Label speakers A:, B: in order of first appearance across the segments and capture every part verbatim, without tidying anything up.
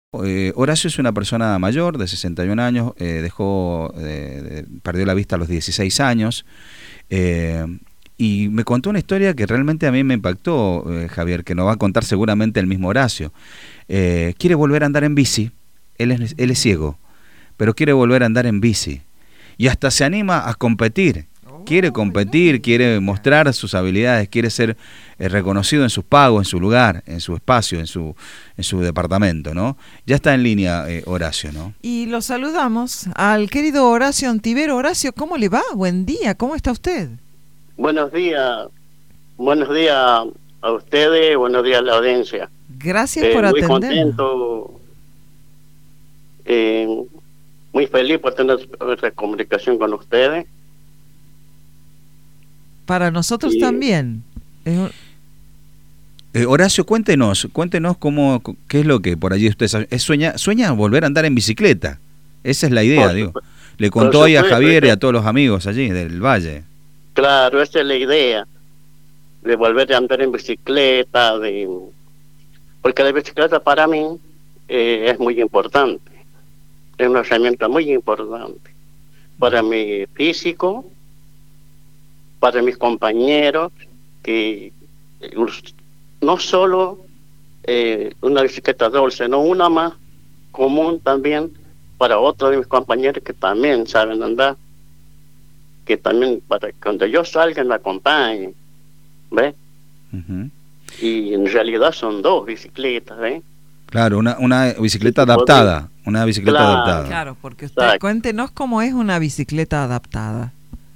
A: Eh, Horacio es una persona mayor, de sesenta y un años, eh, dejó, eh, de- perdió la vista a los dieciséis años, eh, y me contó una historia que realmente a mí me impactó, eh, Javier, que nos va a contar seguramente el mismo Horacio. Eh, quiere volver a andar en bici, él es, él es ciego, pero quiere volver a andar en bici, y hasta se anima a competir. Quiere competir, quiere mostrar sus habilidades, quiere ser eh, reconocido en sus pagos, en su lugar, en su espacio, en su en su departamento, ¿no? Ya está en línea eh, Horacio, ¿no?
B: Y lo saludamos al querido Horacio Ontivero. Horacio, ¿cómo le va? Buen día, ¿cómo está usted?
C: Buenos días, buenos días a ustedes, buenos días a la audiencia.
B: Gracias
C: Eh,
B: por
C: muy
B: atendernos.
C: contento, eh, muy feliz por tener esta comunicación con ustedes.
B: Para nosotros
C: Y-
B: también. Es un-
A: Eh, Horacio, cuéntenos, cuéntenos cómo, qué es lo que por allí usted sabe. Es sueña, sueña volver a andar en bicicleta. Esa es la idea,
C: Por
A: digo.
C: supu-
A: Le
C: por
A: contó ahí a
C: supuesto,
A: Javier y
C: esa-
A: a todos los amigos allí del Valle.
C: Claro, esa es la idea, de volver a andar en bicicleta, de porque la bicicleta para mí eh, es muy importante, es una herramienta muy importante para mi físico, para mis compañeros, que eh, no solo eh, una bicicleta doble, sino una más común también para otros de mis compañeros que también saben andar, que también para que cuando yo salga me acompañen, ¿ves?
A: Ujú.
C: Y en realidad son dos bicicletas, ¿ves?
A: Claro, una, una bicicleta
C: Sí, sí,
A: adaptada, una bicicleta
C: Claro.
A: adaptada.
B: Claro, porque usted,
C: Exacto.
B: cuéntenos cómo es una bicicleta adaptada.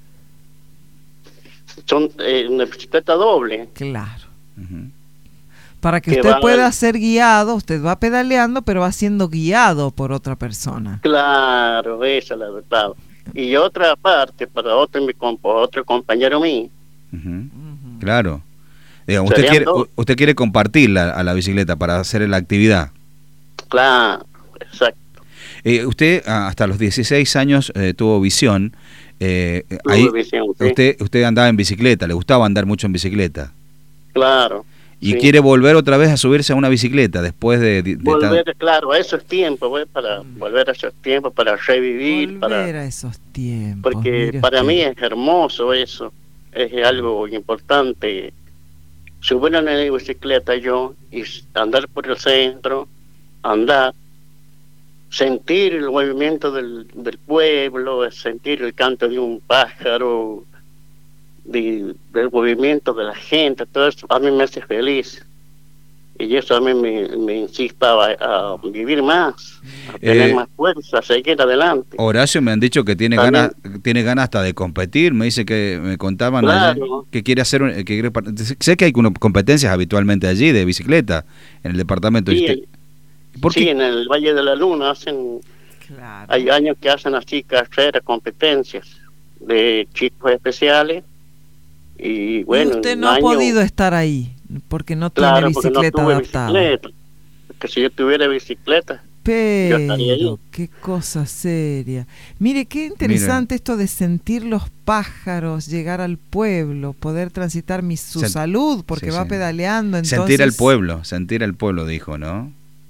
C: Son eh, una bicicleta doble,
B: Claro.
A: Ujú.
B: Para que
C: Que
B: usted
C: va-
B: pueda ser guiado, usted va pedaleando, pero va siendo guiado por otra persona.
C: claro, esa es la verdad. Y otra parte para otro, mi compa- otro compañero mío,
A: Ujú.
B: Ujú.
A: Claro. Diga, usted
C: Serían
A: quiere,
C: dos.
A: usted quiere compartirla a la bicicleta para hacer la actividad.
C: claro, exacto.
A: Eh, usted ah, hasta los dieciséis años eh, tuvo visión. Eh,
C: Tuve
A: ahí
C: visión, sí.
A: usted usted andaba en bicicleta, le gustaba andar mucho en bicicleta.
C: Claro.
A: Y
C: sí.
A: quiere volver otra vez a subirse a una bicicleta después de... de- de
C: Volver,
A: tan-
C: claro, a esos tiempos, ¿ves? Para volver a esos tiempos, para revivir,
B: Volver
C: para
B: a esos tiempos.
C: porque
B: mire
C: para
B: usted.
C: mí es hermoso eso, es algo importante. Subir en la bicicleta yo y s- andar por el centro, andar, sentir el movimiento del, del pueblo, sentir el canto de un pájaro, de, del movimiento de la gente, todo eso a mí me hace feliz. Y eso a mí me, me incita a, a vivir más, a tener
A: Eh,
C: más fuerza, a seguir adelante.
A: Horacio, me han dicho que tiene
C: También-
A: ganas tiene ganas hasta de competir. Me dice que me contaban allí
C: Claro.
A: que quiere hacer... un- que quiere par- sé que hay uno- competencias habitualmente allí de bicicleta en el departamento. ¿Y
C: Sí,
A: usted- ¿Por
C: sí,
A: qué?
C: en el Valle de la Luna hacen,
B: Claro.
C: hay años que hacen así carreras, competencias de chicos especiales. Y bueno,
B: y usted
C: un
B: no ha
C: año-
B: podido estar ahí porque no
C: claro,
B: tiene
C: porque no
B: bicicleta
C: tuve
B: adaptada.
C: bicicleta. Porque si yo tuviera bicicleta, Yo estaría
B: Pero,
C: ahí.
B: qué cosa seria. Mire, qué interesante esto de sentir los pájaros, llegar al pueblo, poder transitar mi, su
A: Sen-
B: salud, porque
A: sí,
B: va
A: sí.
B: pedaleando. Entonces,
A: Sentir el pueblo, sentir el pueblo, dijo, ¿no?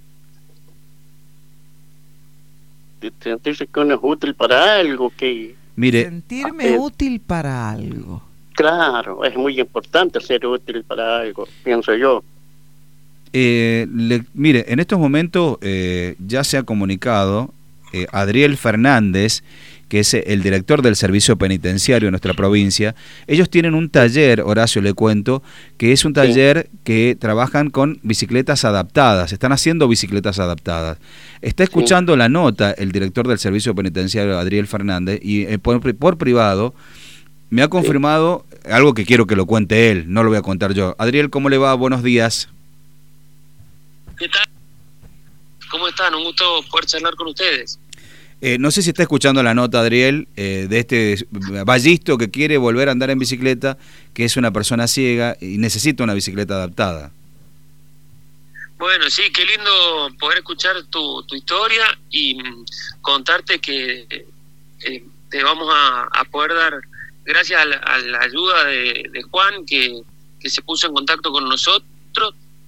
C: de sentirse que uno es útil para algo, que
A: Mire,
B: sentirme
C: eh,
B: útil para algo.
C: claro, es muy importante ser útil para algo, pienso yo.
A: eh, le- mire, en estos momentos eh, ya se ha comunicado eh, Adriel Fernández, que es el director del servicio penitenciario de nuestra provincia. Ellos tienen un taller, Horacio, le cuento, que es un taller que trabajan con bicicletas adaptadas, están haciendo bicicletas adaptadas. Está escuchando la nota el director del servicio penitenciario, Adriel Fernández, y eh, por, por privado me ha confirmado algo que quiero que lo cuente él, no lo voy a contar yo. Adriel, ¿cómo le va? Buenos días.
D: ¿Qué tal? ¿Cómo están? Un gusto poder charlar con ustedes.
A: Eh, no sé si está escuchando la nota, Adriel, eh, de este ballisto que quiere volver a andar en bicicleta, que es una persona ciega y necesita una bicicleta adaptada.
D: Bueno, sí, qué lindo poder escuchar tu, tu historia y mm, contarte que eh, te vamos a, a poder dar, gracias a la, a la ayuda de, de Juan, que, que se puso en contacto con nosotros,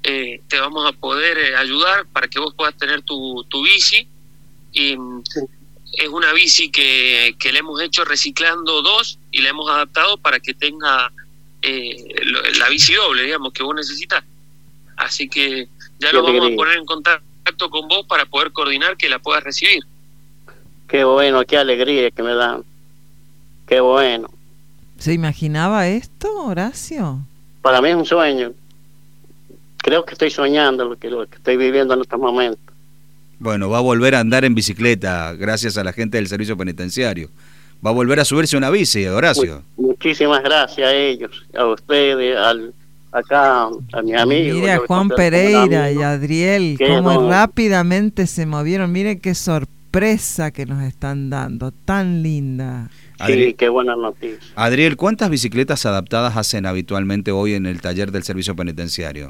D: eh, te vamos a poder eh, ayudar para que vos puedas tener tu, tu bici. Y sí. Es una bici que, que le hemos hecho reciclando dos y la hemos adaptado para que tenga eh, la bici doble, digamos, que vos necesitas. Así que ya nos vamos a poner en contacto con vos para poder coordinar que la puedas recibir.
C: Qué bueno, qué alegría que me dan. Qué bueno.
B: ¿Se imaginaba esto, Horacio?
C: Para mí es un sueño. Creo que estoy soñando lo que, lo que estoy viviendo en estos momentos.
A: Bueno, va a volver a andar en bicicleta gracias a la gente del servicio penitenciario. Va a volver a subirse una bici, Horacio.
C: Muchísimas gracias a ellos, a ustedes, al, acá, a mis amigos.
B: Mire a Juan Pereira y a Adriel, cómo no. rápidamente se movieron. Miren qué sorpresa que nos están dando, tan linda.
C: Adriel, sí, qué buena noticia.
A: Adriel, ¿cuántas bicicletas adaptadas hacen habitualmente hoy en el taller del servicio penitenciario?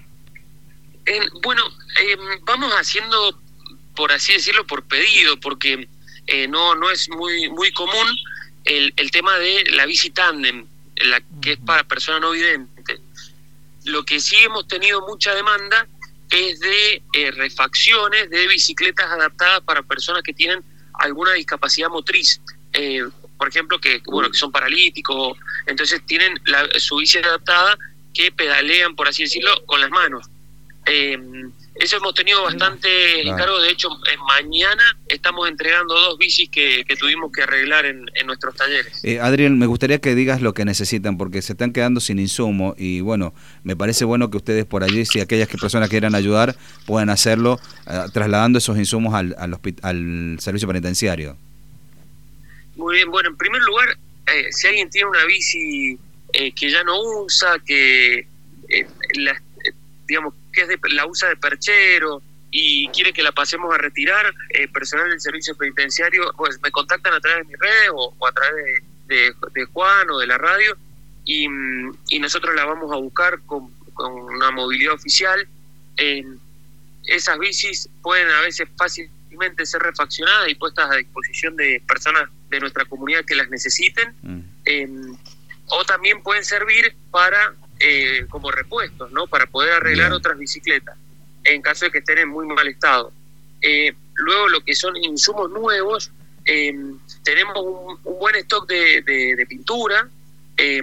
D: Eh, bueno, eh, vamos haciendo, por así decirlo, por pedido, porque eh, no no es muy muy común el, el tema de la bici tándem, la que es para personas no videntes. Lo que sí hemos tenido mucha demanda es de eh, refacciones de bicicletas adaptadas para personas que tienen alguna discapacidad motriz. Eh, por ejemplo, que bueno que son paralíticos, entonces tienen la, su bici adaptada que pedalean, por así decirlo, con las manos. Eh, eso hemos tenido bastante claro. encargo. De hecho, eh, mañana estamos entregando dos bicis que, que tuvimos que arreglar en, en nuestros talleres.
A: Eh, Adriel, me gustaría que digas lo que necesitan, porque se están quedando sin insumo y bueno, me parece bueno que ustedes por allí, si aquellas que personas quieran ayudar, puedan hacerlo eh, trasladando esos insumos al, al, al servicio penitenciario.
D: Muy bien, bueno, en primer lugar, eh, si alguien tiene una bici eh, que ya no usa, que eh, la, eh, digamos que es de, la usa de perchero y quiere que la pasemos a retirar, eh, personal del servicio penitenciario, pues me contactan a través de mis redes o, o a través de, de, de Juan o de la radio y, y nosotros la vamos a buscar con, con una movilidad oficial. Eh, esas bicis pueden a veces fácilmente ser refaccionadas y puestas a disposición de personas de nuestra comunidad que las necesiten, mm. eh, o también pueden servir para eh, como repuestos, ¿no? Para poder arreglar Bien. otras bicicletas en caso de que estén en muy mal estado. Eh, luego lo que son insumos nuevos, eh, tenemos un, un buen stock de, de, de pintura, eh,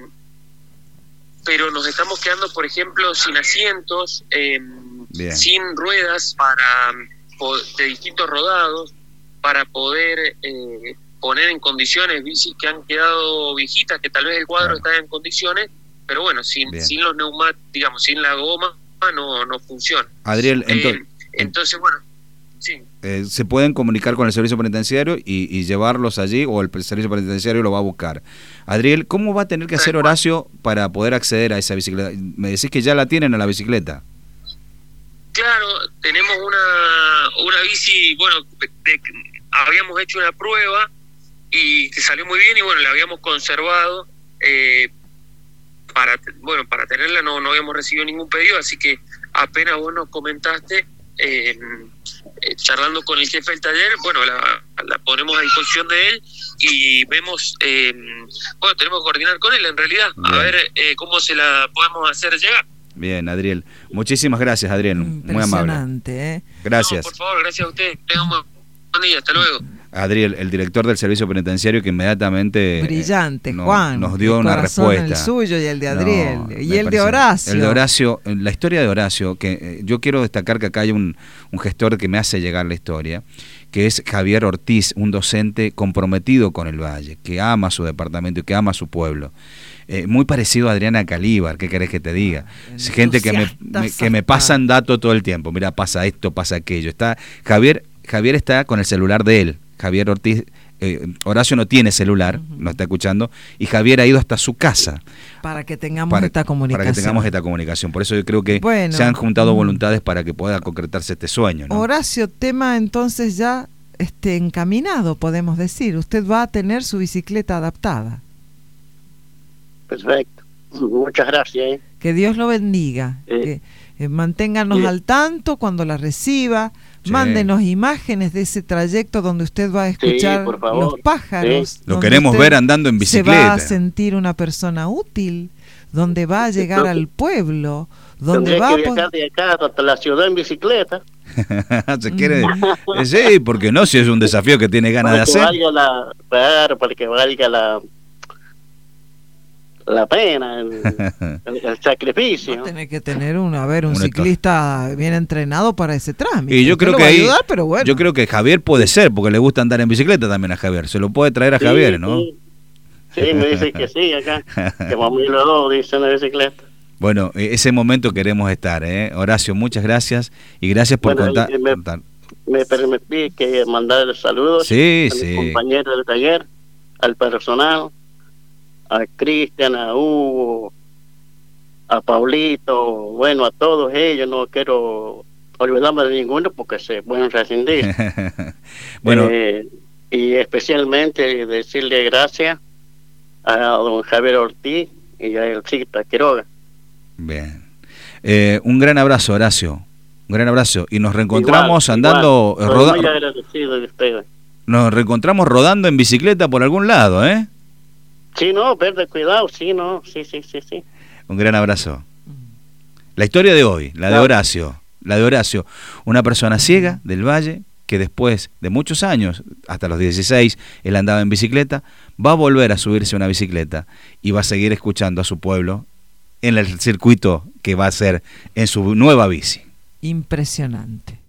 D: pero nos estamos quedando, por ejemplo, sin asientos, eh, sin ruedas para de distintos rodados, para poder eh, poner en condiciones bicis que han quedado viejitas, que tal vez el cuadro claro. está en condiciones, pero bueno, sin Bien. sin los neumáticos, digamos, sin la goma, no no funciona.
A: Adriel, ento
D: eh, entonces, bueno, sí.
A: Eh, ¿se pueden comunicar con el servicio penitenciario y, y llevarlos allí o el servicio penitenciario lo va a buscar? Adriel, ¿cómo va a tener que hacer Horacio para poder acceder a esa bicicleta? Me decís que ya la tienen a la bicicleta.
D: Claro, tenemos una una bici, bueno, de, de, habíamos hecho una prueba y que salió muy bien y bueno, la habíamos conservado eh, para bueno para tenerla, no no habíamos recibido ningún pedido, así que apenas vos nos comentaste, eh, eh, charlando con el jefe del taller, bueno, la, la ponemos a disposición de él y vemos, eh, bueno, tenemos que coordinar con él en realidad, bien. a ver eh, cómo se la podemos hacer llegar.
A: Bien, Adriel. Muchísimas gracias, Adriel. Muy amable.
B: ¿eh?
A: Gracias.
D: No, por favor, gracias a usted. Tenga un buen día. Hasta luego.
A: Adriel, el director del servicio penitenciario, que inmediatamente
B: brillante,
A: eh, no,
B: Juan,
A: nos dio una respuesta.
B: El suyo y el de Adriel
A: no,
B: y el parece, de Horacio.
A: El de Horacio, la historia de Horacio, que eh, yo quiero destacar que acá hay un, un gestor que me hace llegar la historia, que es Javier Ortiz, un docente comprometido con el Valle, que ama su departamento y que ama su pueblo. Eh, muy parecido a Adriana Calíbar, ¿qué querés que te diga? Es gente que me, me, que me pasan datos todo el tiempo, mira, pasa esto, pasa aquello. Está Javier, Javier está con el celular de él, Javier Ortiz, eh, Horacio no tiene celular, uh-huh. no está escuchando, y Javier ha ido hasta su casa.
B: Para que tengamos
A: para,
B: esta comunicación.
A: Para que tengamos esta comunicación, por eso yo creo que
B: bueno,
A: se han juntado voluntades para que pueda concretarse este sueño, ¿no?
B: Horacio, tema entonces ya este, encaminado, podemos decir, usted va a tener su bicicleta adaptada.
C: Perfecto, muchas gracias. ¿eh?
B: Que Dios lo bendiga, eh, que eh, manténganos eh. al tanto cuando la reciba, sí. mándenos imágenes de ese trayecto donde usted va a escuchar
C: sí, por favor.
B: los pájaros.
C: Sí.
A: Lo queremos ver andando en bicicleta.
B: Se va a sentir una persona útil, donde va a llegar
C: Entonces,
B: al pueblo, donde
C: tendría
B: va
C: que
B: a
C: viajar de acá hasta la ciudad en bicicleta.
A: Se quiere, eh, sí, porque no, si es un desafío que tiene ganas
C: para
A: de
C: que
A: hacer.
C: valga la, claro, para que valga la la pena, el, el, el sacrificio.
B: Va a tener que tener un, a ver, un
A: Un
B: ciclista bien entrenado para ese trámite.
A: Y yo
B: Usted
A: creo
B: lo
A: que
B: va a
A: ahí,
B: ayudar, pero bueno.
A: yo creo que Javier puede ser, porque le gusta andar en bicicleta también a Javier. Se lo puede traer a
C: Sí,
A: Javier, ¿no?
C: Sí, sí, me dice que sí acá, que vamos a ir los dos, dice en la bicicleta.
A: Bueno, ese momento queremos estar, ¿eh? Horacio, muchas gracias y gracias por
C: Bueno,
A: contar.
C: y me,
A: contar.
C: me permití que mandar saludos
A: Sí,
C: a
A: sí.
C: mis compañeros del taller, al personal, a Cristian, a Hugo, a Paulito, bueno, a todos ellos. No quiero olvidarme de ninguno porque se pueden rescindir.
A: Bueno,
C: eh, y especialmente decirle gracias a don Javier Ortiz y a Elcita Quiroga.
A: bien. Eh, un gran abrazo, Horacio. Un gran abrazo. Y nos reencontramos
C: Igual,
A: andando,
C: igual.
A: roda-
C: Soy muy agradecido de ustedes.
A: nos reencontramos rodando en bicicleta por algún lado, ¿eh?
C: Sí, no, verde, cuidado, sí, no, sí, sí, sí, sí.
A: Un gran abrazo. La historia de hoy, la de Horacio, la de Horacio, una persona ciega del Valle que después de muchos años, hasta los dieciséis, él andaba en bicicleta, va a volver a subirse a una bicicleta y va a seguir escuchando a su pueblo en el circuito que va a hacer en su nueva bici.
B: Impresionante.